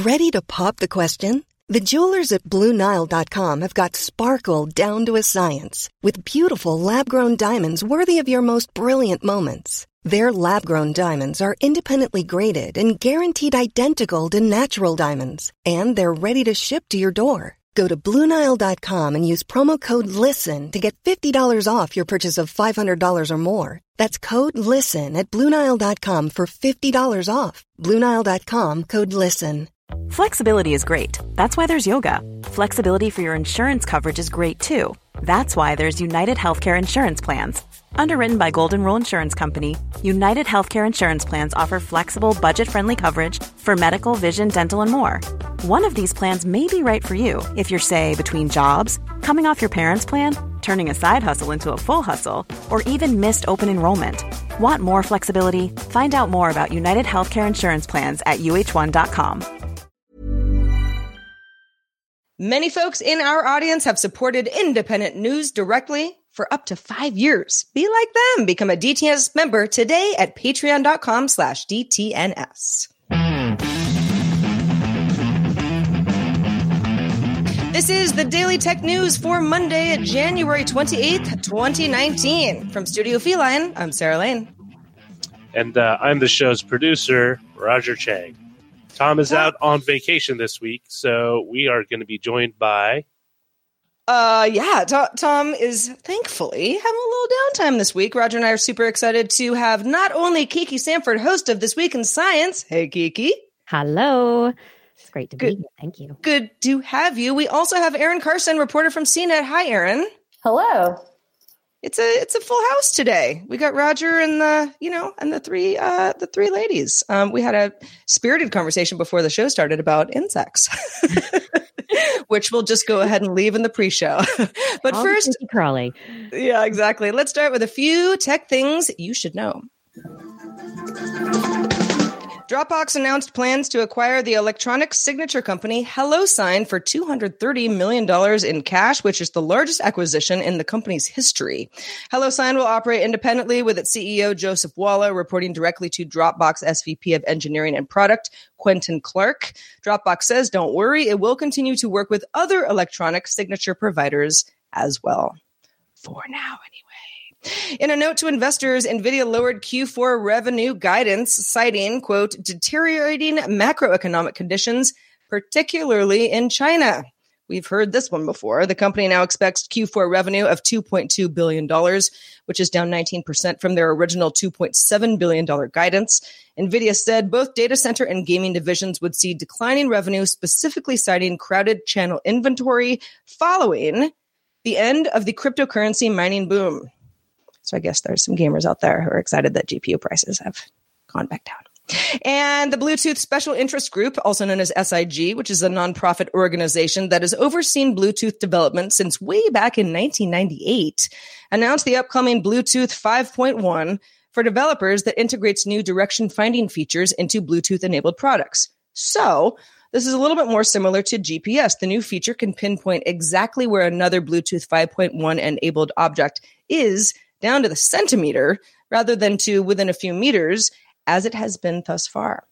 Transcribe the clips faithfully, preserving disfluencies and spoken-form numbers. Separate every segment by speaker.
Speaker 1: Ready to pop the question? The jewelers at Blue Nile dot com have got sparkle down to a science with beautiful lab-grown diamonds worthy of your most brilliant moments. Their lab-grown diamonds are independently graded and guaranteed identical to natural diamonds, and they're ready to ship to your door. Go to Blue Nile dot com and use promo code LISTEN to get fifty dollars off your purchase of five hundred dollars or more. That's code LISTEN at Blue Nile dot com for fifty dollars off. Blue Nile dot com, code LISTEN.
Speaker 2: Flexibility is great. That's why there's yoga. Flexibility for your insurance coverage is great too. That's why there's United Healthcare Insurance Plans. Underwritten by Golden Rule Insurance Company, United Healthcare Insurance Plans offer flexible, budget-friendly coverage for medical, vision, dental, and more. One of these plans may be right for you if you're, say, between jobs, coming off your parents' plan, turning a side hustle into a full hustle, or even missed open enrollment. Want more flexibility? Find out more about United Healthcare Insurance Plans at U H one dot com.
Speaker 3: Many folks in our audience have supported independent news directly for up to five years. Be like them. Become a D T N S member today at patreon.com slash DTNS. This is the Daily Tech News for Monday, January twenty-eighth, twenty nineteen. From Studio Feline, I'm Sarah Lane.
Speaker 4: And uh, I'm the show's producer, Roger Chang. Tom is out on vacation this week, so we are going to be joined by...
Speaker 3: Uh, yeah, Tom, Tom is thankfully having a little downtime this week. Roger and I are super excited to have not only Kiki Sanford, host of This Week in Science. Hey, Kiki.
Speaker 5: Hello. It's great to
Speaker 3: Good.
Speaker 5: be here. Thank you.
Speaker 3: Good to have you. We also have Erin Carson, reporter from C net. Hi, Erin.
Speaker 6: Hello.
Speaker 3: It's a it's a full house today. We got Roger and the you know and the three uh, the three ladies. Um, we had a spirited conversation before the show started about insects, which we'll just go ahead and leave in the pre-show. But
Speaker 5: All
Speaker 3: first,
Speaker 5: Crawley.
Speaker 3: Yeah, exactly. Let's start with a few tech things you should know. Dropbox announced plans to acquire the electronic signature company HelloSign for two hundred thirty million dollars in cash, which is the largest acquisition in the company's history. HelloSign will operate independently with its C E O, Joseph Walla, reporting directly to Dropbox S V P of Engineering and Product, Quentin Clark. Dropbox says, don't worry, it will continue to work with other electronic signature providers as well. For now, anyway. In a note to investors, NVIDIA lowered Q four revenue guidance, citing, quote, deteriorating macroeconomic conditions, particularly in China. We've heard this one before. The company now expects Q four revenue of two point two billion dollars, which is down nineteen percent from their original two point seven billion dollars guidance. NVIDIA said both data center and gaming divisions would see declining revenue, specifically citing crowded channel inventory following the end of the cryptocurrency mining boom. So I guess there's some gamers out there who are excited that G P U prices have gone back down. And the Bluetooth Special Interest Group, also known as S I G, which is a nonprofit organization that has overseen Bluetooth development since way back in nineteen ninety-eight, announced the upcoming Bluetooth five point one for developers that integrates new direction finding features into Bluetooth-enabled products. So this is a little bit more similar to G P S. The new feature can pinpoint exactly where another Bluetooth five point one enabled object is down to the centimeter rather than to within a few meters, as it has been thus far.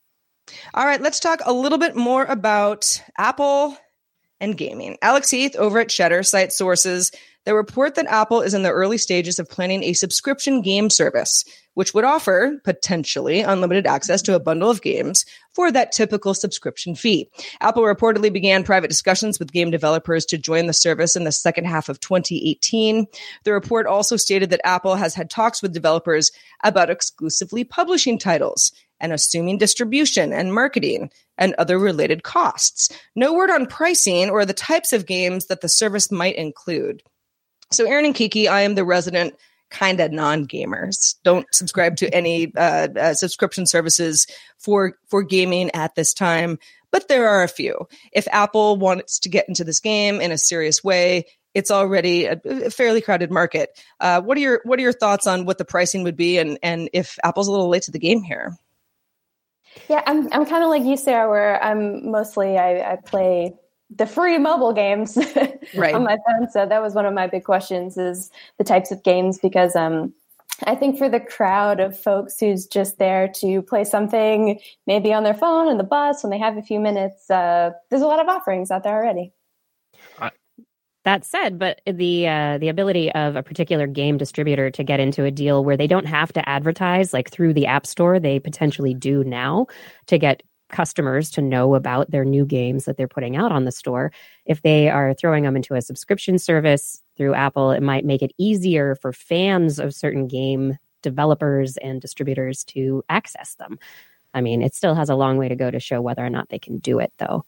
Speaker 3: All right, let's talk a little bit more about Apple and gaming. Alex Heath over at Cheddar cites sources that report that Apple is in the early stages of planning a subscription game service, which would offer, potentially, unlimited access to a bundle of games for that typical subscription fee. Apple reportedly began private discussions with game developers to join the service in the second half of twenty eighteen. The report also stated that Apple has had talks with developers about exclusively publishing titles and assuming distribution and marketing and other related costs. No word on pricing or the types of games that the service might include. So, Erin and Kiki, I am the resident kind of non-gamers. Don't subscribe to any uh, uh, subscription services for for gaming at this time, but there are a few. If Apple wants to get into this game in a serious way, it's already a, a fairly crowded market. Uh, what are your what are your thoughts on what the pricing would be, and and if Apple's a little late to the game here?
Speaker 6: Yeah, I'm I'm kind of like you, Sarah, where I'm mostly I, I play the free mobile games
Speaker 3: right.
Speaker 6: on my phone. So that was one of my big questions is the types of games, because um, I think for the crowd of folks who's just there to play something, maybe on their phone in the bus when they have a few minutes, uh, there's a lot of offerings out there already.
Speaker 5: That said, but the uh, the ability of a particular game distributor to get into a deal where they don't have to advertise, like through the App Store, they potentially do now to get customers to know about their new games that they're putting out on the store. If they are throwing them into a subscription service through Apple, it might make it easier for fans of certain game developers and distributors to access them. I mean, it still has a long way to go to show whether or not they can do it, though.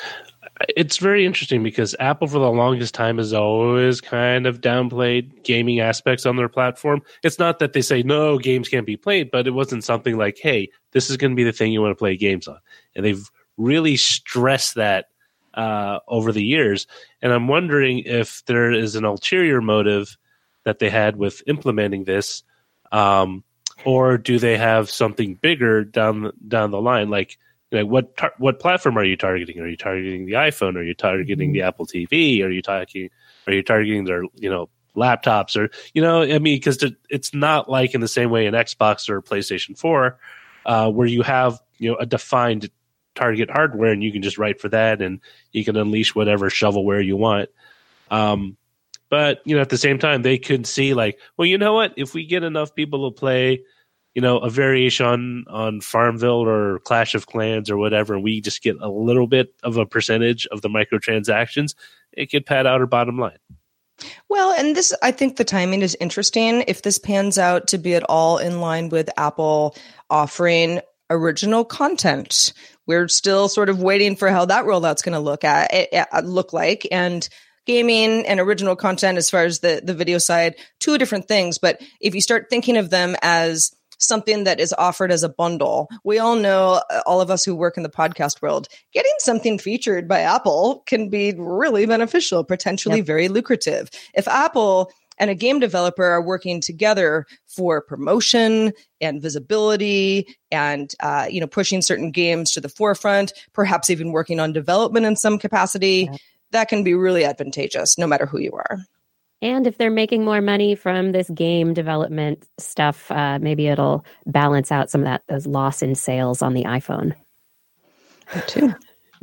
Speaker 4: It's very interesting because Apple for the longest time has always kind of downplayed gaming aspects on their platform. It's not that they say, no, games can't be played, but it wasn't something like, hey, this is going to be the thing you want to play games on. And they've really stressed that uh, over the years. And I'm wondering if there is an ulterior motive that they had with implementing this, um, or do they have something bigger down, down the line, like, Like what tar- what platform are you targeting? Are you targeting the iPhone? Are you targeting the Apple T V? Are you targeting Are you targeting their you know laptops? Or you know I mean because it's not like in the same way in Xbox or PlayStation four uh, where you have you know a defined target hardware and you can just write for that and you can unleash whatever shovelware you want. Um, but you know at the same time they could see like well you know what if we get enough people to play. You know, a variation on, on Farmville or Clash of Clans or whatever, we just get a little bit of a percentage of the microtransactions, it could pad out our bottom line.
Speaker 3: Well, and this, I think the timing is interesting. If this pans out to be at all in line with Apple offering original content, we're still sort of waiting for how that rollout's going to look at it, look like. And gaming and original content, as far as the, the video side, two different things. But if you start thinking of them as something that is offered as a bundle. We all know, all of us who work in the podcast world, getting something featured by Apple can be really beneficial, potentially yep. very lucrative. If Apple and a game developer are working together for promotion and visibility and, uh, you know, pushing certain games to the forefront, perhaps even working on development in some capacity, yep. that can be really advantageous no matter who you are.
Speaker 5: And if they're making more money from this game development stuff, uh, maybe it'll balance out some of that those loss in sales on the iPhone.
Speaker 3: That too.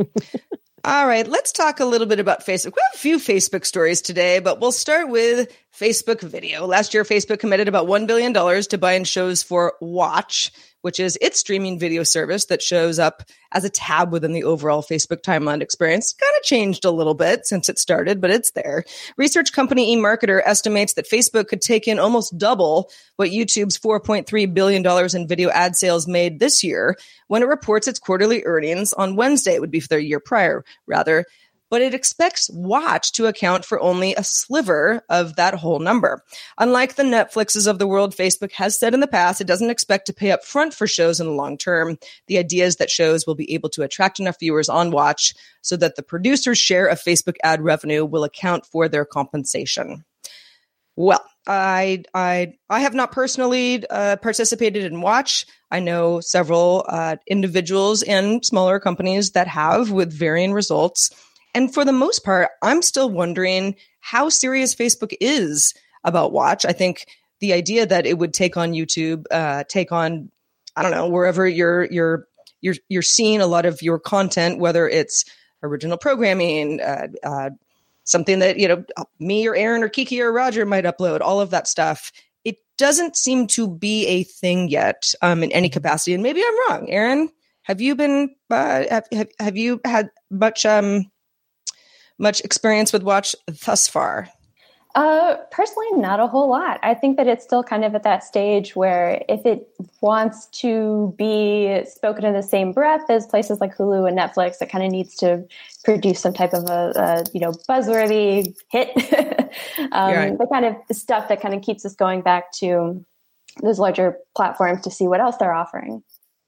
Speaker 3: All right, let's talk a little bit about Facebook. We have a few Facebook stories today, but we'll start with Facebook Video. Last year, Facebook committed about one billion dollars to buying shows for Watch, which is its streaming video service that shows up as a tab within the overall Facebook timeline experience. Kind of changed a little bit since it started, but it's there. Research company eMarketer estimates that Facebook could take in almost double what YouTube's four point three billion dollars in video ad sales made this year when it reports its quarterly earnings on Wednesday. It would be for the year prior, rather. But it expects Watch to account for only a sliver of that whole number. Unlike the Netflixes of the world, Facebook has said in the past it doesn't expect to pay up front for shows in the long term. The idea is that shows will be able to attract enough viewers on Watch so that the producer's share of Facebook ad revenue will account for their compensation. Well, I I I have not personally uh, participated in Watch. I know several uh, individuals and smaller companies that have, with varying results. And for the most part, I'm still wondering how serious Facebook is about Watch. I think the idea that it would take on YouTube, uh, take on, I don't know, wherever you're you're you're you're seeing a lot of your content, whether it's original programming, uh, uh, something that you know me or Aaron or Kiki or Roger might upload, all of that stuff. It doesn't seem to be a thing yet um, in any capacity. And maybe I'm wrong. Aaron, have you been uh, have, have have you had much um much experience with Watch thus far?
Speaker 6: Uh, personally, not a whole lot. I think that it's still kind of at that stage where if it wants to be spoken in the same breath as places like Hulu and Netflix, it kind of needs to produce some type of a, a you know, buzzworthy hit. um, right. The kind of stuff that kind of keeps us going back to those larger platforms to see what else they're offering.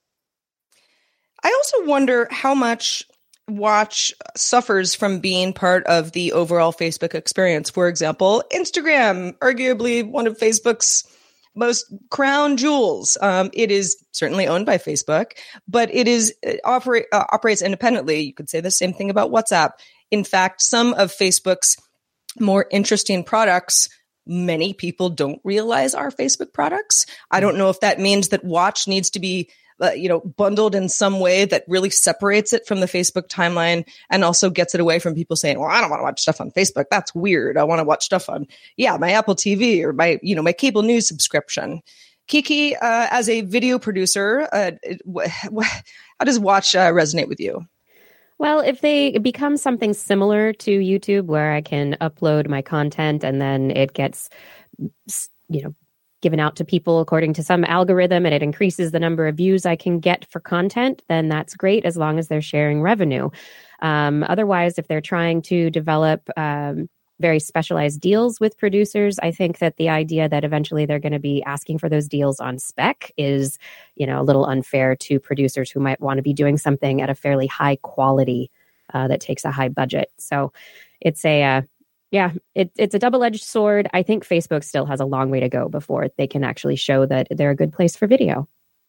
Speaker 3: I also wonder how much Watch suffers from being part of the overall Facebook experience. For example, Instagram, arguably one of Facebook's most crown jewels. Um, it is certainly owned by Facebook, but it is it operate, uh, operates independently. You could say the same thing about WhatsApp. In fact, some of Facebook's more interesting products many people don't realize are Facebook products. I don't know if that means that Watch needs to be Uh, you know, bundled in some way that really separates it from the Facebook timeline and also gets it away from people saying, well, I don't want to watch stuff on Facebook. That's weird. I want to watch stuff on, yeah, my Apple T V or my, you know, my cable news subscription. Kiki, uh, as a video producer, uh, how does Watch uh, resonate with you?
Speaker 5: Well, if they become something similar to YouTube where I can upload my content and then it gets, you know, given out to people according to some algorithm and it increases the number of views I can get for content, then that's great as long as they're sharing revenue. Um, otherwise, if they're trying to develop um, very specialized deals with producers, I think that the idea that eventually they're going to be asking for those deals on spec is, you know, a little unfair to producers who might want to be doing something at a fairly high quality uh, that takes a high budget. So it's a uh, Yeah, it, it's a double-edged sword. I think Facebook still has a long way to go before they can actually show that they're a good place for video.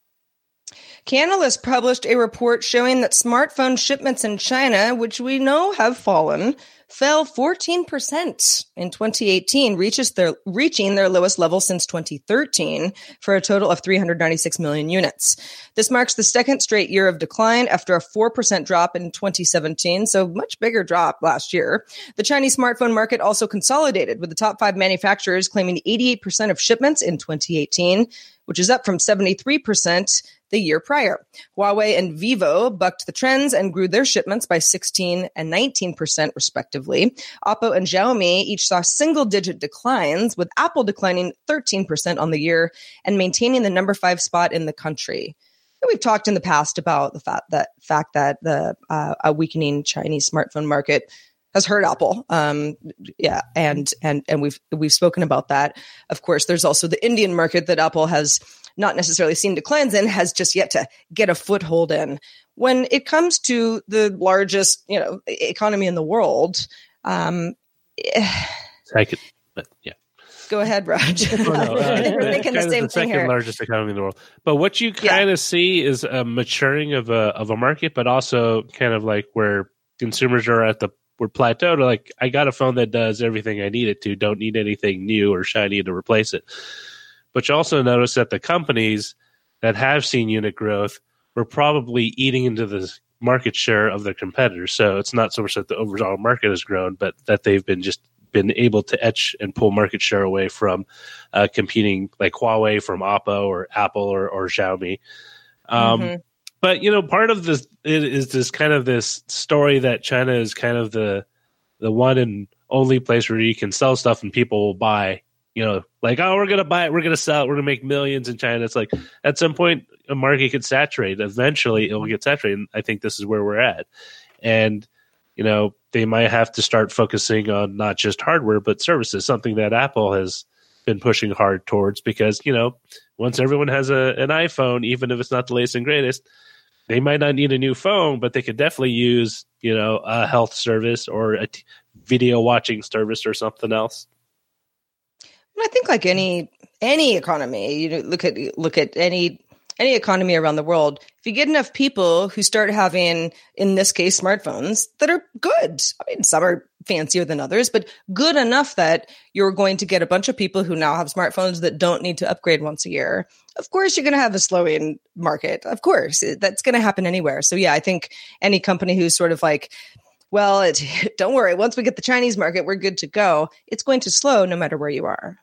Speaker 3: Canalys published a report showing that smartphone shipments in China, which we know have fallen, fell fourteen percent in twenty eighteen, reaches their, reaching their lowest level since twenty thirteen for a total of three hundred ninety-six million units. This marks the second straight year of decline after a four percent drop in twenty seventeen, so much bigger drop last year. The Chinese smartphone market also consolidated, with the top five manufacturers claiming eighty-eight percent of shipments in twenty eighteen, which is up from seventy-three percent the year prior. Huawei and Vivo bucked the trends and grew their shipments by sixteen and nineteen percent respectively. Oppo and Xiaomi each saw single-digit declines, with Apple declining thirteen percent on the year and maintaining the number five spot in the country. We've talked in the past about the fact that fact that the uh, a weakening Chinese smartphone market has hurt Apple. Um, yeah, and and and we've we've spoken about that. Of course, there's also the Indian market that Apple has not necessarily seen declines in, has just yet to get a foothold in. When it comes to the largest, you know, economy in the world, um,
Speaker 4: second, but yeah.
Speaker 3: Go ahead, Raj.
Speaker 4: Oh, no, uh,
Speaker 3: We're making the same
Speaker 4: the
Speaker 3: thing
Speaker 4: second
Speaker 3: here.
Speaker 4: largest economy in the world. But what you kind of yeah. see is a maturing of a of a market, but also kind of like where consumers are at the we're plateaued. Like, I got a phone that does everything I need it to. Don't need anything new or shiny to replace it. But you also notice that the companies that have seen unit growth were probably eating into the market share of their competitors. So it's not so much that the overall market has grown, but that they've been just been able to etch and pull market share away from uh, competing like Huawei from Oppo or Apple or, or Xiaomi. Um, mm-hmm. But, you know, part of this is this kind of this story that China is kind of the the one and only place where you can sell stuff and people will buy. You know, like, oh, we're going to buy it, we're going to sell it, we're going to make millions in China. It's like, at some point, a market could saturate. Eventually, it will get saturated. And I think this is where we're at. And, you know, they might have to start focusing on not just hardware, but services, something that Apple has been pushing hard towards. Because, you know, once everyone has a, an iPhone, even if it's not the latest and greatest, they might not need a new phone, but they could definitely use, you know, a health service or a t- video watching service or something else.
Speaker 3: I think like any any economy, you know, look at look at any any economy around the world. If you get enough people who start having, in this case, smartphones that are good. I mean, some are fancier than others, but good enough that you're going to get a bunch of people who now have smartphones that don't need to upgrade once a year. Of course, you're going to have a slowing market. Of course, that's going to happen anywhere. So yeah, I think any company who's sort of like, well, it, don't worry, once we get the Chinese market, we're good to go. It's going to slow no matter where you are.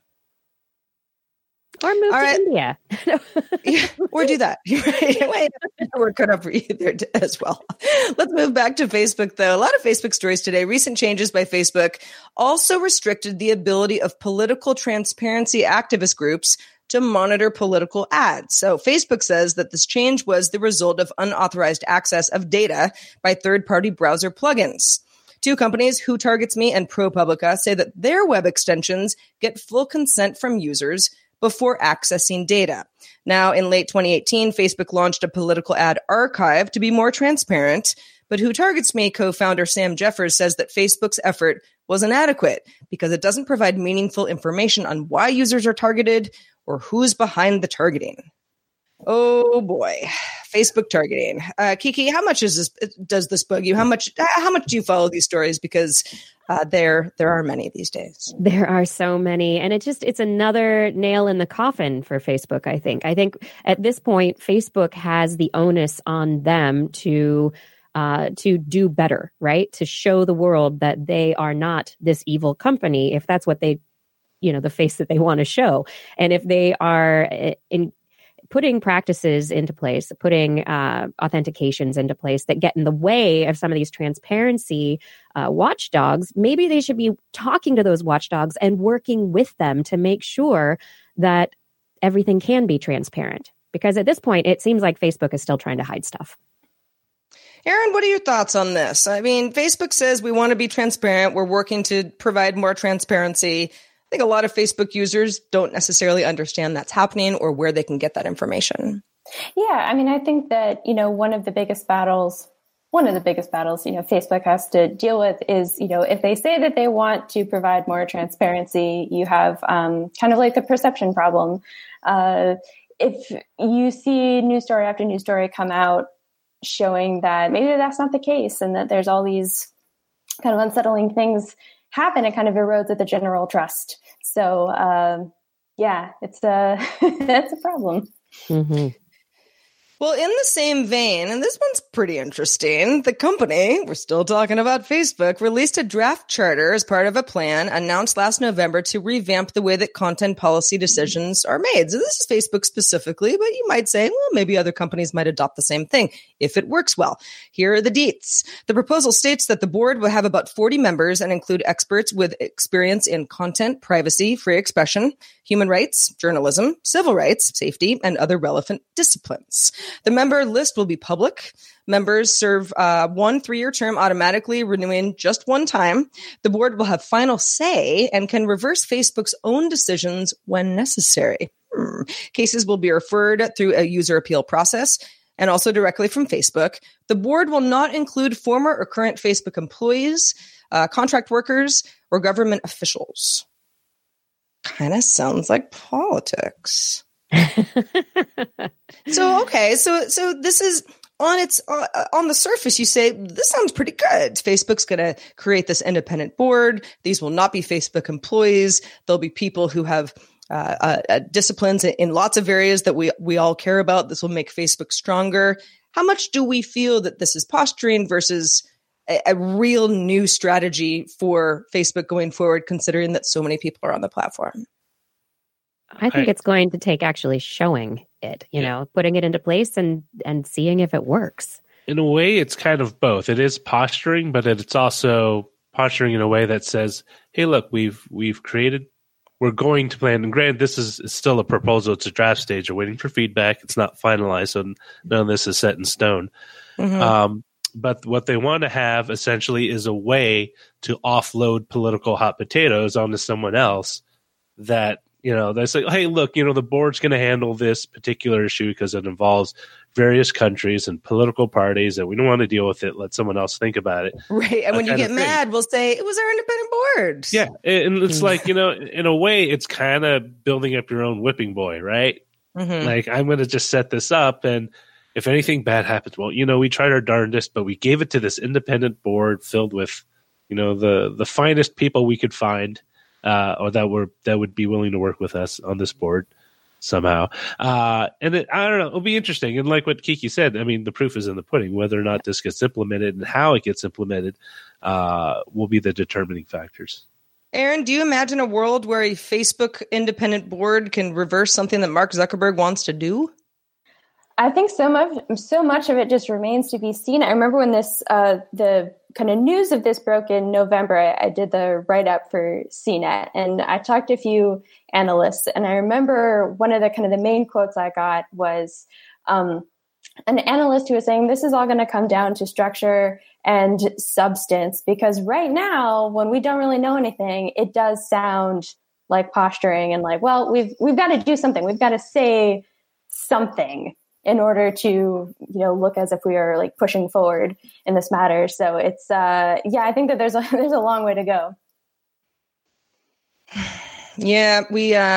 Speaker 5: Or move All to right. India.
Speaker 3: Yeah, or do that. Wait, we're cut up for you there as well. Let's move back to Facebook, though. A lot of Facebook stories today. Recent changes by Facebook also restricted the ability of political transparency activist groups to monitor political ads. So Facebook says that this change was the result of unauthorized access of data by third-party browser plugins. Two companies, WhoTargetsMe and ProPublica, say that their web extensions get full consent from users before accessing data. Now, in late twenty eighteen, Facebook launched a political ad archive to be more transparent, but WhoTargetsMe co-founder Sam Jeffers says that Facebook's effort was inadequate because it doesn't provide meaningful information on why users are targeted or who's behind the targeting. Oh boy, Facebook targeting. Uh, Kiki, how much is this? Does this bug you? How much? How much do you follow these stories? Because uh, there, there are many these days.
Speaker 5: There are so many, and it just it's another nail in the coffin for Facebook. I think. I think at this point, Facebook has the onus on them to uh, to do better, right? To show the world that they are not this evil company, if that's what they, you know, the face that they want to show, and if they are in. putting practices into place, putting uh, authentications into place that get in the way of some of these transparency uh, watchdogs, maybe they should be talking to those watchdogs and working with them to make sure that everything can be transparent. Because at this point, it seems like Facebook is still trying to hide stuff.
Speaker 3: Aaron, what are your thoughts on this? I mean, Facebook says we want to be transparent. We're working to provide more transparency. I think a lot of Facebook users don't necessarily understand that's happening or where they can get that information.
Speaker 6: Yeah, I mean, I think that, you know, one of the biggest battles, one of the biggest battles, you know, Facebook has to deal with is, you know, if they say that they want to provide more transparency, you have um, kind of like the perception problem. Uh, if you see news story after news story come out showing that maybe that's not the case and that there's all these kind of unsettling things happen, it kind of erodes at the general trust. So, um, yeah, it's a, that's a problem.
Speaker 5: Mm-hmm.
Speaker 3: Well, in the same vein, and this one's pretty interesting, the company, we're still talking about Facebook, released a draft charter as part of a plan announced last November to revamp the way that content policy decisions are made. So this is Facebook specifically, but you might say, well, maybe other companies might adopt the same thing if it works well. Here are the deets. The proposal states that the board will have about forty members and include experts with experience in content, privacy, free expression, human rights, journalism, civil rights, safety, and other relevant disciplines. The member list will be public. Members serve uh, one three-year term automatically, renewing just one time. The board will have final say and can reverse Facebook's own decisions when necessary. Hmm. Cases will be referred through a user appeal process and also directly from Facebook. The board will not include former or current Facebook employees, uh, contract workers, or government officials. Kind of sounds like politics. so okay, so so this is on its uh, on the surface. You say this sounds pretty good. Facebook's going to create this independent board. These will not be Facebook employees. There'll be people who have uh, uh, uh, disciplines in, in lots of areas that we we all care about. This will make Facebook stronger. How much do we feel that this is posturing versus a, a real new strategy for Facebook going forward, considering that so many people are on the platform?
Speaker 5: I think
Speaker 4: I,
Speaker 5: it's going to take actually showing it, you
Speaker 4: yeah.
Speaker 5: know, putting it into place and and seeing if it works.
Speaker 4: In a way, it's kind of both. It is posturing, but it's also posturing in a way that says, "Hey, look, we've we've created, we're going to plan." And granted, this is still a proposal; it's a draft stage. We're waiting for feedback. It's not finalized, so none of this is set in stone. Mm-hmm. Um, but what they want to have essentially is a way to offload political hot potatoes onto someone else that. You know, they say, hey, look, you know, the board's going to handle this particular issue because it involves various countries and political parties, and we don't want to deal with it. Let someone else think about it.
Speaker 3: Right. And when you get mad, we'll say, it was our independent board.
Speaker 4: Yeah. And it's like, you know, in a way, it's kind of building up your own whipping boy, right? Mm-hmm. Like, I'm going to just set this up, and if anything bad happens, well, you know, we tried our darndest, but we gave it to this independent board filled with, you know, the, the finest people we could find. Uh, or that were that would be willing to work with us on this board somehow. Uh, and it, I don't know, it'll be interesting. And like what Kiki said, I mean, the proof is in the pudding. Whether or not this gets implemented and how it gets implemented uh, will be the determining factors.
Speaker 3: Aaron, do you imagine a world where a Facebook independent board can reverse something that Mark Zuckerberg wants to do?
Speaker 6: I think so much, so much of it just remains to be seen. I remember when this, uh, the kind of news of this broke in November, I, I did the write-up for C net, and I talked to a few analysts, and I remember one of the kind of the main quotes I got was um, an analyst who was saying, this is all going to come down to structure and substance, because right now, when we don't really know anything, it does sound like posturing and like, well, we've we've got to do something. We've got to say something in order to, you know, look as if we are like pushing forward in this matter. So it's, uh, yeah, I think that there's a, there's a long way to go.
Speaker 3: Yeah, we, uh,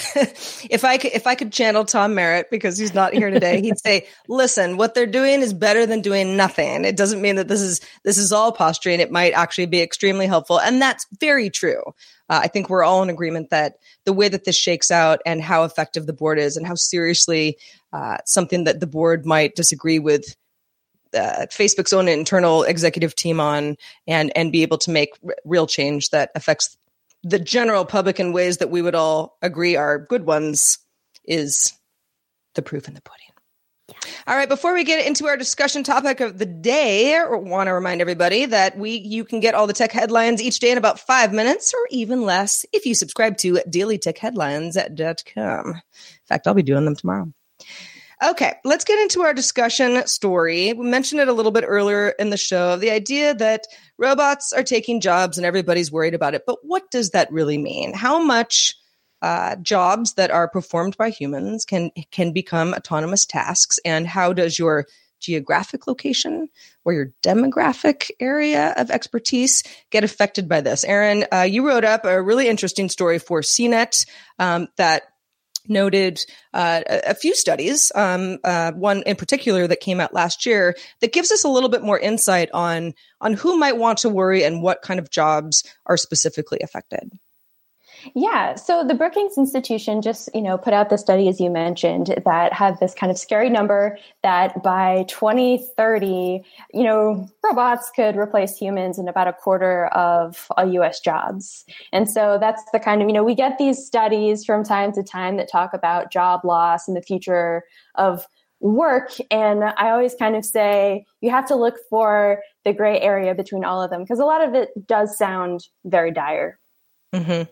Speaker 3: if I could, if I could channel Tom Merritt, because he's not here today, he'd say, listen, what they're doing is better than doing nothing. It doesn't mean that this is, this is all posturing. It might actually be extremely helpful. And that's very true. Uh, I think we're all in agreement that the way that this shakes out and how effective the board is and how seriously uh, something that the board might disagree with uh, Facebook's own internal executive team on and, and be able to make r- real change that affects the general public in ways that we would all agree are good ones is the proof in the pudding. Yeah. All right. Before we get into our discussion topic of the day, I want to remind everybody that we you can get all the tech headlines each day in about five minutes or even less if you subscribe to daily tech headlines dot com. In fact, I'll be doing them tomorrow. Okay, let's get into our discussion story. We mentioned it a little bit earlier in the show, the idea that robots are taking jobs and everybody's worried about it. But what does that really mean? How much uh, jobs that are performed by humans can can become autonomous tasks? And how does your geographic location or your demographic area of expertise get affected by this? Aaron, uh, you wrote up a really interesting story for C net um, that noted uh, a, a few studies, um, uh, one in particular that came out last year that gives us a little bit more insight on, on who might want to worry and what kind of jobs are specifically affected.
Speaker 6: Yeah. So the Brookings Institution just, you know, put out the study, as you mentioned, that had this kind of scary number that by twenty thirty, you know, robots could replace humans in about a quarter of all U S jobs. And so that's the kind of, you know, we get these studies from time to time that talk about job loss and the future of work. And I always kind of say you have to look for the gray area between all of them, because a lot of it does sound very dire.
Speaker 3: Mm-hmm.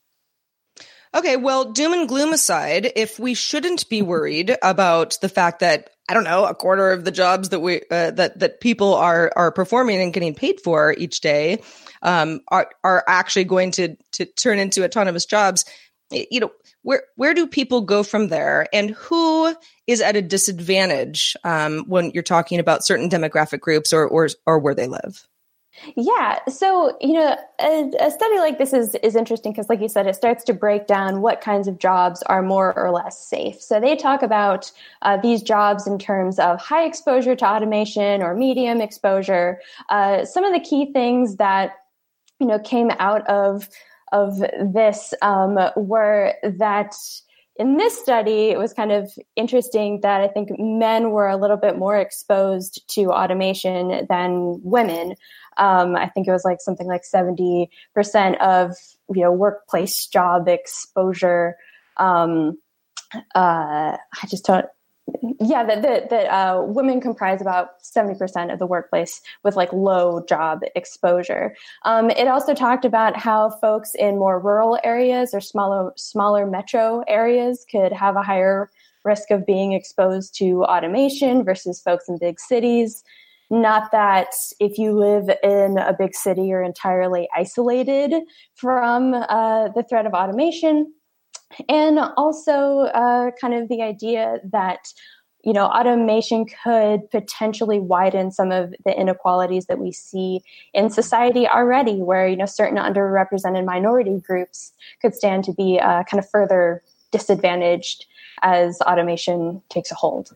Speaker 3: Okay, well, doom and gloom aside, if we shouldn't be worried about the fact that, I don't know, a quarter of the jobs that we uh, that that people are are performing and getting paid for each day um, are are actually going to to turn into autonomous jobs, you know, where where do people go from there, and who is at a disadvantage um, when you're talking about certain demographic groups or or or where they live?
Speaker 6: Yeah. So, you know, a, a study like this is, is interesting because, like you said, it starts to break down what kinds of jobs are more or less safe. So they talk about uh, these jobs in terms of high exposure to automation or medium exposure. Uh, some of the key things that, you know, came out of, of this um, were that in this study, it was kind of interesting that I think men were a little bit more exposed to automation than women. Um, I think it was like something like seventy percent of, you know, workplace job exposure. Um, uh, I just don't, yeah, that, that, that uh, women comprise about seventy percent of the workplace with like low job exposure. Um, it also talked about how folks in more rural areas or smaller, smaller metro areas could have a higher risk of being exposed to automation versus folks in big cities. Not that if you live in a big city, you're entirely isolated from uh, the threat of automation. And also uh, kind of the idea that, you know, automation could potentially widen some of the inequalities that we see in society already, where, you know, certain underrepresented minority groups could stand to be uh, kind of further disadvantaged as automation takes a hold.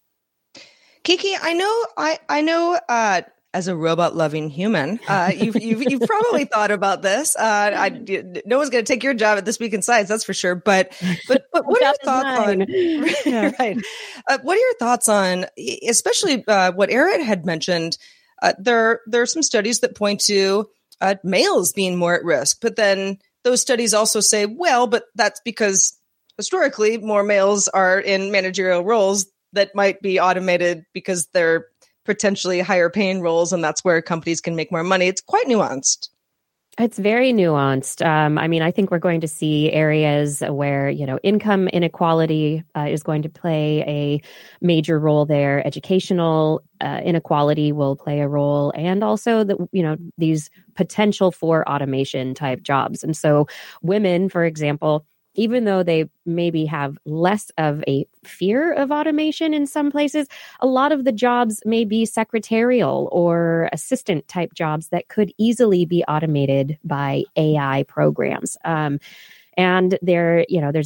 Speaker 3: Kiki, I know, I, I know, uh, as a robot-loving human, uh, you've, you've, you've probably thought about this. Uh, I, no one's going to take your job at This Week in Science, that's for sure. But, but, but what are your thoughts on? Yeah. Right. Uh, what are your thoughts on, especially uh, what Aaron had mentioned? Uh, there, there are some studies that point to uh, males being more at risk, but then those studies also say, well, but that's because historically more males are in managerial roles that might be automated because they're potentially higher paying roles, and that's where companies can make more money. It's quite nuanced.
Speaker 5: It's very nuanced. Um, I mean, I think we're going to see areas where, you know, income inequality uh, is going to play a major role there. Educational uh, inequality will play a role, and also the, you know, these potential for automation type jobs. And so women, for example, even though they maybe have less of a fear of automation in some places, a lot of the jobs may be secretarial or assistant type jobs that could easily be automated by A I programs. Um, and there, you know, there's a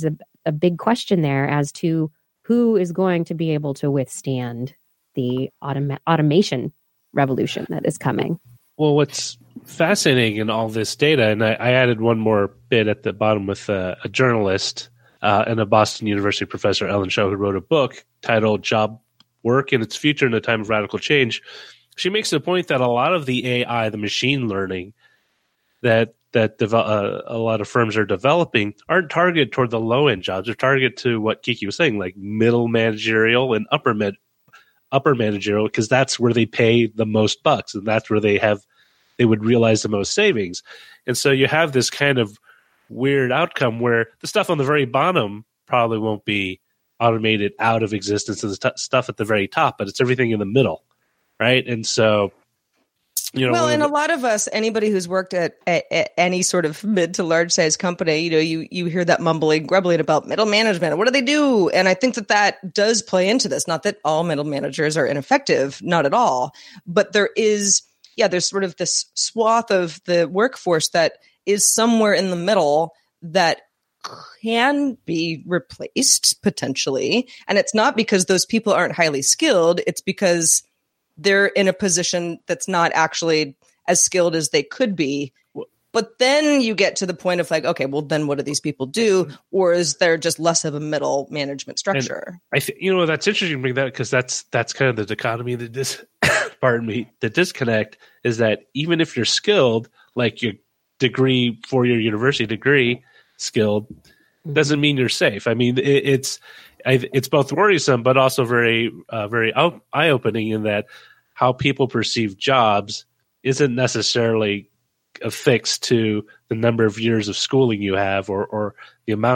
Speaker 5: a big question there as to who is going to be able to withstand the automa- automation revolution that is coming.
Speaker 4: Well, what's fascinating in all this data, and I, I added one more bit at the bottom with a, a journalist uh, and a Boston University professor, Ellen Shou, who wrote a book titled Job Work and Its Future in a Time of Radical Change. She makes the point that a lot of the A I, the machine learning that that devel- uh, a lot of firms are developing aren't targeted toward the low-end jobs. They're targeted to what Kiki was saying, like middle managerial and upper med- upper managerial, because that's where they pay the most bucks, and that's where they have they would realize the most savings. And so you have this kind of weird outcome where the stuff on the very bottom probably won't be automated out of existence, and the t- stuff at the very top, but it's everything in the middle, right? And so, you know,
Speaker 3: well, and
Speaker 4: the-
Speaker 3: a lot of us, anybody who's worked at, at, at any sort of mid to large size company, you know, you you hear that mumbling, grumbling about middle management. What do they do? And I think that that does play into this. Not that all middle managers are ineffective, not at all, but there is, yeah, there's sort of this swath of the workforce that is somewhere in the middle that can be replaced potentially. And it's not because those people aren't highly skilled. It's because they're in a position that's not actually as skilled as they could be. But then you get to the point of like, okay, well, then what do these people do? Or is there just less of a middle management structure?
Speaker 4: And I think, you know, that's interesting to bring that because that's that's kind of the dichotomy, the dis, pardon me, the disconnect is that even if you're skilled, like your degree, four-year university degree, skilled, doesn't mean you're safe. I mean, it, it's I, it's both worrisome, but also very, uh, very out, eye-opening in that how people perceive jobs isn't necessarily affixed to the number of years of schooling you have or, or the amount.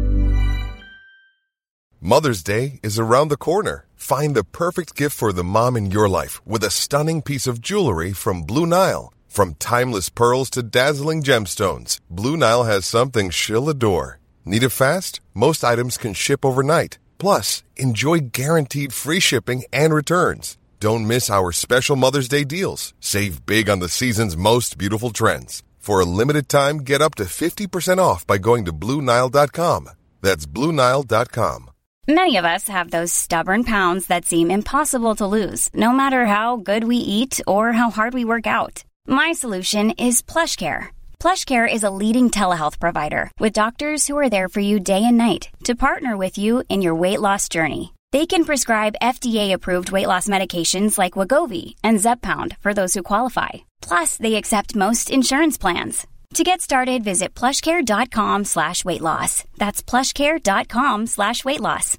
Speaker 7: Mother's Day is around the corner. Find the perfect gift for the mom in your life with a stunning piece of jewelry from Blue Nile. From timeless pearls to dazzling gemstones, Blue Nile has something she'll adore. Need it fast? Most items can ship overnight. Plus, enjoy guaranteed free shipping and returns. Don't miss our special Mother's Day deals. Save big on the season's most beautiful trends. For a limited time, get up to fifty percent off by going to Blue Nile dot com. That's Blue Nile dot com.
Speaker 8: Many of us have those stubborn pounds that seem impossible to lose, no matter how good we eat or how hard we work out. My solution is PlushCare. PlushCare is a leading telehealth provider with doctors who are there for you day and night to partner with you in your weight loss journey. They can prescribe F D A-approved weight loss medications like Wegovy and Zepbound for those who qualify. Plus, they accept most insurance plans. To get started, visit plushcare.com slash weight loss. That's plushcare.com slash weight loss.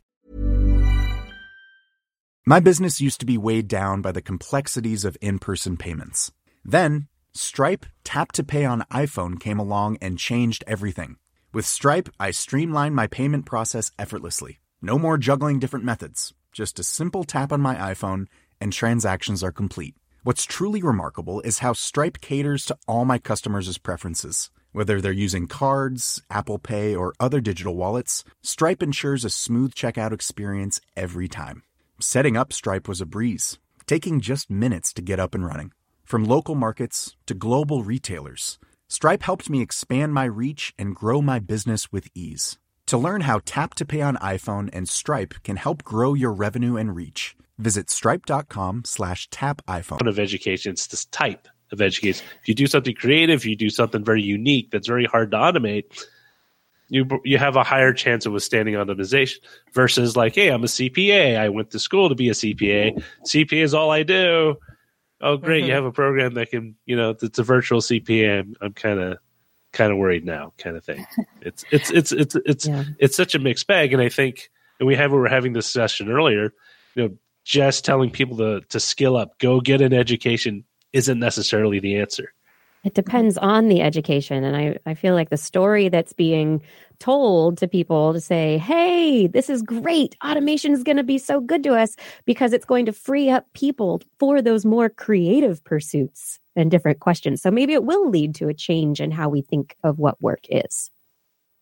Speaker 9: My business used to be weighed down by the complexities of in-person payments. Then, Stripe Tap to Pay on iPhone came along and changed everything. With Stripe, I streamlined my payment process effortlessly. No more juggling different methods. Just a simple tap on my iPhone and transactions are complete. What's truly remarkable is how Stripe caters to all my customers' preferences. Whether they're using cards, Apple Pay, or other digital wallets, Stripe ensures a smooth checkout experience every time. Setting up Stripe was a breeze, taking just minutes to get up and running. From local markets to global retailers, Stripe helped me expand my reach and grow my business with ease. To learn how Tap to Pay on iPhone and Stripe can help grow your revenue and reach, visit stripe.com slash tap iPhone.
Speaker 4: Of education, it's this type of education. If you do something creative, you do something very unique that's very hard to automate, you you have a higher chance of withstanding automation versus like, hey, I'm a C P A. I went to school to be a C P A. C P A is all I do. Oh, great. Mm-hmm. You have a program that can, you know, it's a virtual C P A. I'm, I'm kind of kind of worried now kind of thing. It's it's it's it's it's yeah. It's such a mixed bag. And I think, and we have we were having this session earlier, you know, just telling people to to skill up, go get an education isn't necessarily the answer.
Speaker 5: It depends on the education. And I, I feel like the story that's being told to people to say, hey, this is great. Automation is going to be so good to us because it's going to free up people for those more creative pursuits and different questions. So maybe it will lead to a change in how we think of what work is.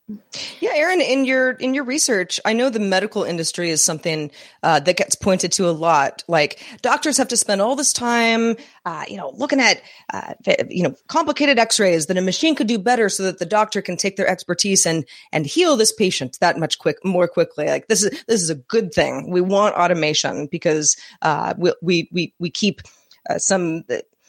Speaker 3: Yeah, Aaron, in your in your research, I know the medical industry is something uh, that gets pointed to a lot. Like doctors have to spend all this time, uh, you know, looking at uh, you know complicated X-rays that a machine could do better, so that the doctor can take their expertise and and heal this patient that much quick more quickly. Like this is this is a good thing. We want automation because uh, we we we we keep uh, some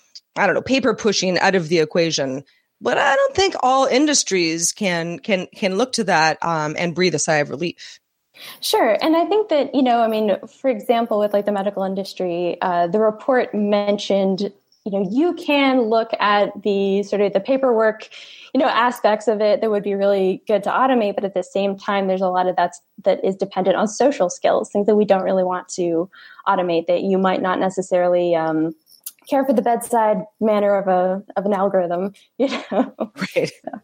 Speaker 3: I don't know paper pushing out of the equation. But I don't think all industries can can can look to that um, and breathe a sigh of relief.
Speaker 6: Sure. And I think that, you know, I mean, for example, with like the medical industry, uh, the report mentioned, you know, you can look at the sort of the paperwork, you know, aspects of it that would be really good to automate. But at the same time, there's a lot of that's that is dependent on social skills, things that we don't really want to automate, that you might not necessarily um care for the bedside manner of a of an algorithm, you know.
Speaker 3: Right.
Speaker 6: So.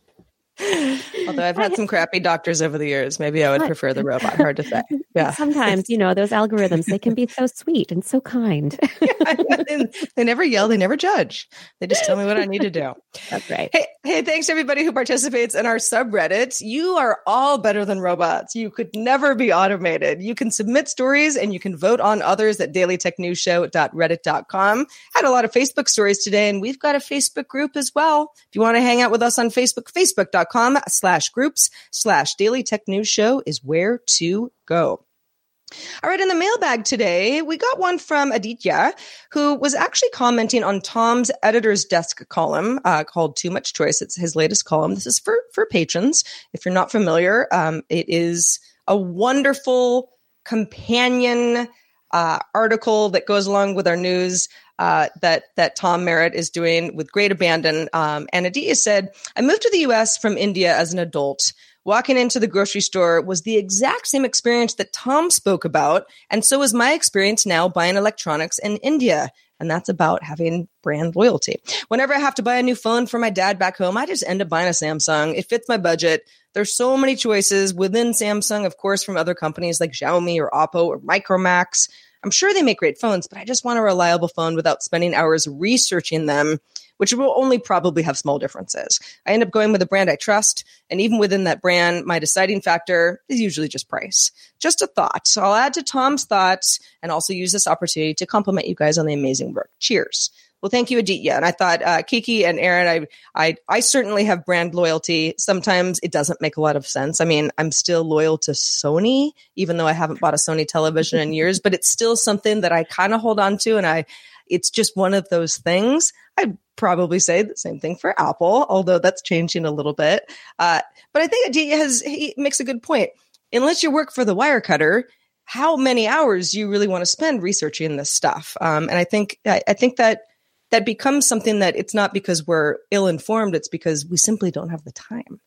Speaker 3: Although I've had some crappy doctors over the years, maybe I would prefer the robot. Hard to say. Yeah.
Speaker 5: Sometimes, you know, those algorithms, they can be so sweet and so kind.
Speaker 3: Yeah, they never yell. They never judge. They just tell me what I need to do.
Speaker 5: That's right.
Speaker 3: Hey, hey, thanks to everybody who participates in our subreddit. You are all better than robots. You could never be automated. You can submit stories and you can vote on others at daily tech news show dot reddit dot com. Had a lot of Facebook stories today, and we've got a Facebook group as well. If you want to hang out with us on Facebook, facebook dot com slash groups slash daily tech news show is where to go. All right, in the mailbag today, we got one from Aditya, who was actually commenting on Tom's Editor's Desk column uh, called Too Much Choice. It's his latest column. This is for, for patrons. If you're not familiar, um, it is a wonderful companion uh, article that goes along with our news uh, that, that Tom Merritt is doing with great abandon. Um, and Aditya said, I moved to the U S from India as an adult. Walking into the grocery store was the exact same experience that Tom spoke about, and so is my experience now buying electronics in India. And that's about having brand loyalty. Whenever I have to buy a new phone for my dad back home, I just end up buying a Samsung. It fits my budget. There's so many choices within Samsung, of course, from other companies like Xiaomi or Oppo or Micromax. I'm sure they make great phones, but I just want a reliable phone without spending hours researching them, which will only probably have small differences. I end up going with a brand I trust, and even within that brand, my deciding factor is usually just price. Just a thought. So I'll add to Tom's thoughts and also use this opportunity to compliment you guys on the amazing work. Cheers. Well, thank you, Aditya. And I thought, uh, Kiki and Aaron, I, I, I certainly have brand loyalty. Sometimes it doesn't make a lot of sense. I mean, I'm still loyal to Sony, even though I haven't bought a Sony television in years, but it's still something that I kind of hold on to. And I, it's just one of those things. I'd probably say the same thing for Apple, although that's changing a little bit. Uh, but I think Aditya has, he makes a good point. Unless you work for the Wirecutter, how many hours do you really want to spend researching this stuff? Um, and I think, I, I think that that becomes something that it's not because we're ill-informed, it's because we simply don't have the time.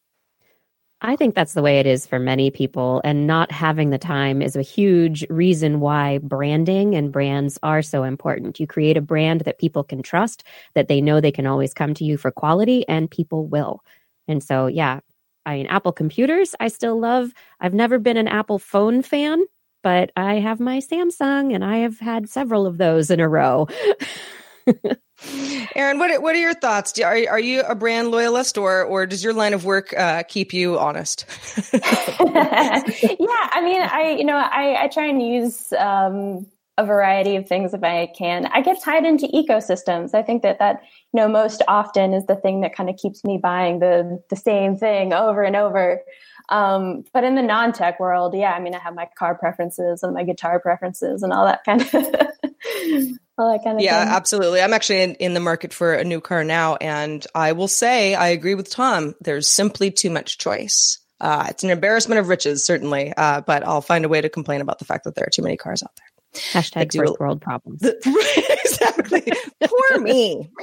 Speaker 5: I think that's the way it is for many people, and not having the time is a huge reason why branding and brands are so important. You create a brand that people can trust, that they know they can always come to you for quality, and people will. And so, yeah, I mean, Apple computers, I still love. I've never been an Apple phone fan, but I have my Samsung, and I have had several of those in a row.
Speaker 3: Aaron, what what are your thoughts? Do, are are you a brand loyalist, or or does your line of work uh, keep you honest?
Speaker 6: Yeah, I mean, I you know I, I try and use um, a variety of things if I can. I get tied into ecosystems. I think that that you know most often is the thing that kind of keeps me buying the the same thing over and over. Um, but in the non-tech world, yeah, I mean, I have my car preferences and my guitar preferences and all that kind of, all that kind of
Speaker 3: yeah,
Speaker 6: thing.
Speaker 3: Absolutely. I'm actually in, in the market for a new car now. And I will say, I agree with Tom. There's simply too much choice. Uh, it's an embarrassment of riches, certainly. Uh, but I'll find a way to complain about the fact that there are too many cars out there.
Speaker 5: Hashtag first world problems.
Speaker 3: The, exactly. Poor me.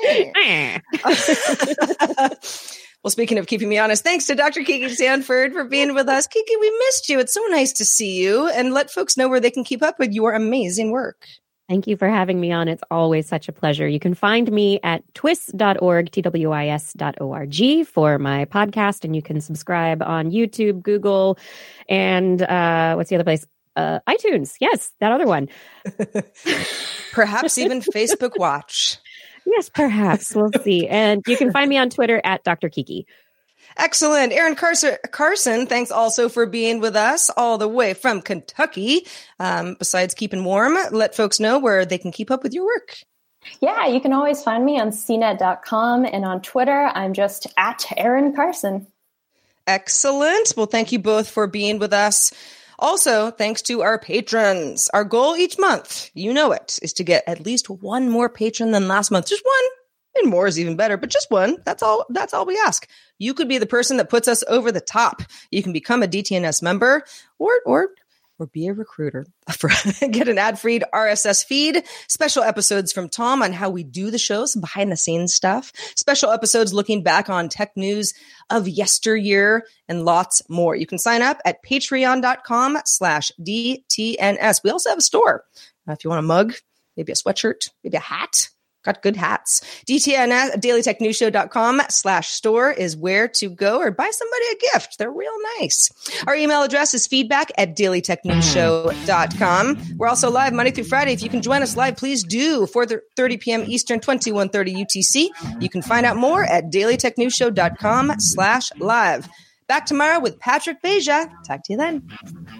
Speaker 3: Well, speaking of keeping me honest, thanks to Doctor Kiki Sanford for being with us. Kiki, we missed you. It's so nice to see you, and let folks know where they can keep up with your amazing work.
Speaker 5: Thank you for having me on. It's always such a pleasure. You can find me at twis dot org, T W I S dot O R G for my podcast, and you can subscribe on YouTube, Google, and uh, what's the other place? Uh, iTunes. Yes, that other one.
Speaker 3: Perhaps even Facebook Watch.
Speaker 5: Yes, perhaps. We'll see. And you can find me on Twitter at Doctor Kiki.
Speaker 3: Excellent. Aaron Carson, Carson, thanks also for being with us all the way from Kentucky. Um, besides keeping warm, let folks know where they can keep up with your work.
Speaker 6: Yeah, you can always find me on c net dot com, and on Twitter, I'm just at Aaron Carson.
Speaker 3: Excellent. Well, thank you both for being with us. Also, thanks to our patrons. Our goal each month, you know it, is to get at least one more patron than last month. Just one. And more is even better, but just one. That's all. That's all we ask. You could be the person that puts us over the top. You can become a D T N S member, or or or be a recruiter. Get an ad-free R S S feed, special episodes from Tom on how we do the shows, behind the scenes stuff, special episodes looking back on tech news of yesteryear, and lots more. You can sign up at patreon dot com slash D T N S. We also have a store. Uh, if you want a mug, maybe a sweatshirt, maybe a hat. Got good hats. D T N S, daily tech news show dot com slash store is where to go, or buy somebody a gift. They're real nice. Our email address is feedback at daily tech news show dot com. We're also live Monday through Friday. If you can join us live, please do. four thirty p.m. Eastern, twenty-one thirty U T C. You can find out more at daily tech news show dot com slash live. Back tomorrow with Patrick Beja. Talk to you then.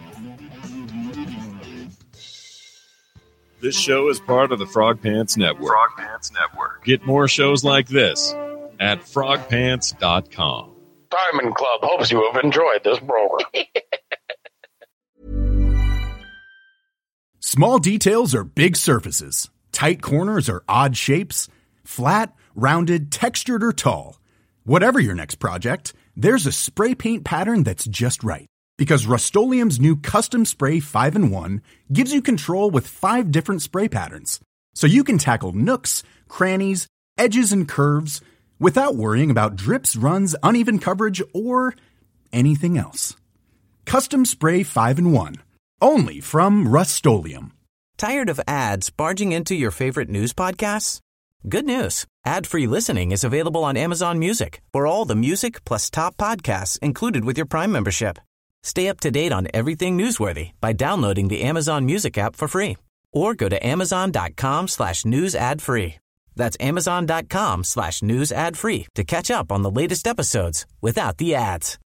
Speaker 10: This show is part of the Frog Pants Network. Frog Pants Network. Get more shows like this at frog pants dot com.
Speaker 11: Diamond Club hopes you have enjoyed this program.
Speaker 9: Small details are big surfaces. Tight corners are odd shapes. Flat, rounded, textured, or tall. Whatever your next project, there's a spray paint pattern that's just right. Because Rust-Oleum's new Custom Spray five in one gives you control with five different spray patterns. So you can tackle nooks, crannies, edges, and curves without worrying about drips, runs, uneven coverage, or anything else. Custom Spray five in one. Only from Rust-Oleum.
Speaker 12: Tired of ads barging into your favorite news podcasts? Good news. Ad-free listening is available on Amazon Music for all the music plus top podcasts included with your Prime membership. Stay up to date on everything newsworthy by downloading the Amazon Music app for free. Or go to amazon dot com slash news ad free. That's amazon dot com slash news ad free to catch up on the latest episodes without the ads.